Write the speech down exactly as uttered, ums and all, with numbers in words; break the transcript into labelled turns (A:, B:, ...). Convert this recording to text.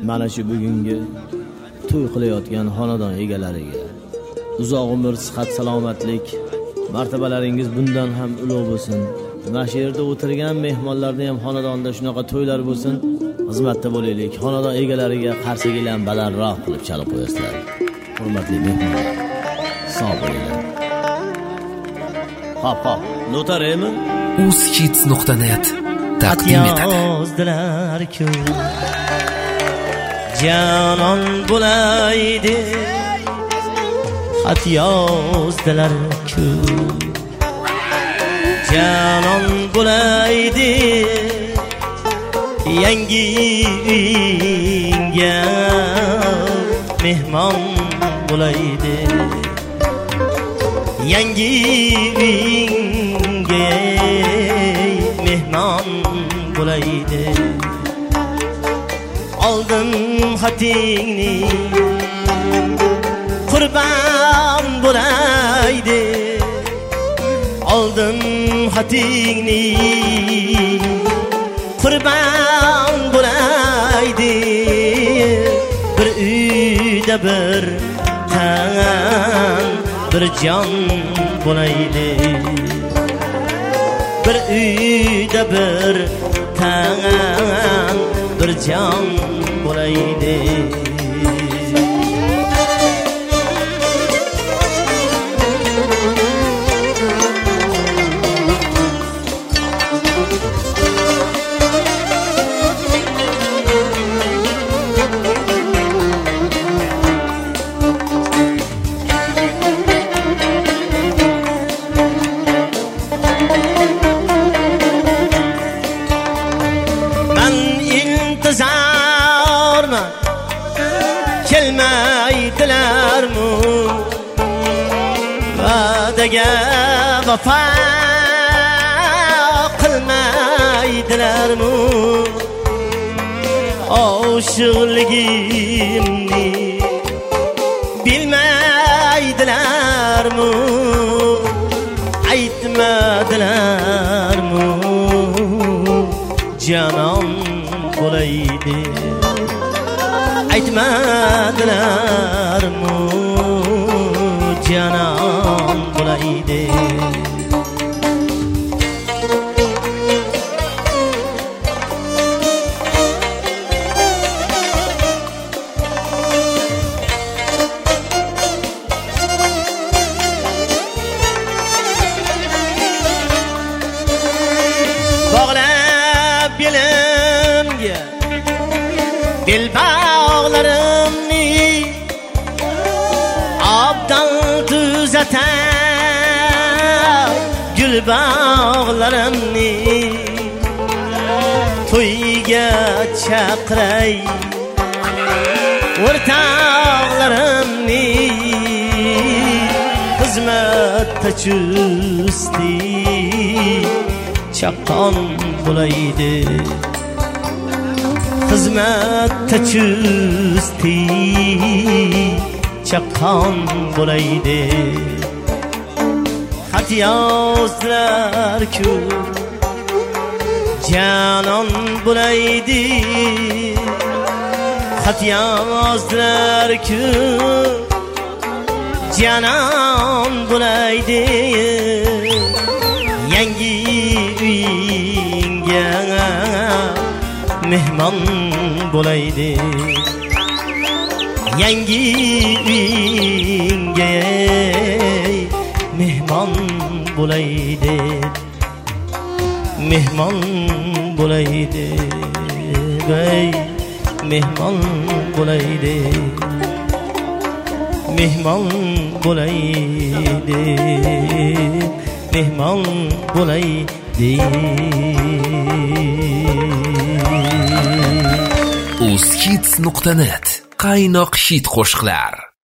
A: mana shu bugungi to'y qilayotgan xonadon egalariga uzoq umr, sihat, salomatlik, martabalaringiz bundan ham ulug' bo'lsin. Mana shu yerda o'tirgan mehmonlarda ham xonadonda shunaqa to'ylar bo'lsin. Xizmatda bo'laylik. Xonadon egalariga qarsagilan balandroq qilib chalib qo'yasizlar. Hurmatli mehmonlar, sog' bo'linglar. Hop, hop. Notaremi?
B: uzkids nuqta net taqdim etadi.
C: Yozdilar-ku, Canon bo'laydi. Xat yozdilar-ku, Canon bo'laydi. Yangi uyingga mehmon bo'laydi. Yangi uyingga mehmon bo'laydi. Oldim xatingni, qurban bo'laydi. Oldim xatingni, qurban bo'laydi. Bir uyda bir tan, bir jon bo'laydi. Bir uyda bir tan, bir jon bo'laydi. Kelmaydilarmi va'daga vafo qilmaydilarmi? Oshiqligimni bilmaydilarmi? Aytmadilarmi Canon bo'laydi? Aytmadilarmi Canon bo'laydi? Bog'lab belimga bel bağlarımni obdan tuzatar, gül bağlarımni to'yga chaqiray o'rtoqlarimni. Xizmatda chusti chaqqon bo'laydi. Xizmatda chusti chaqqon bo'laydi. Xat yozdilar-ku, Canon bo'laydi. Xat yozdilar-ku, Canon bo'laydi. Yangi uyingga mehmon bo'laydi. Yangi uyingga mehmon bo'laydi. Mehmon bo'laydi, bey, mehmon bo'laydi. Mehmon bo'laydi, mehmon bo'laydi.
B: uzkids nuqta net qaynoq hit qo'shiqlar.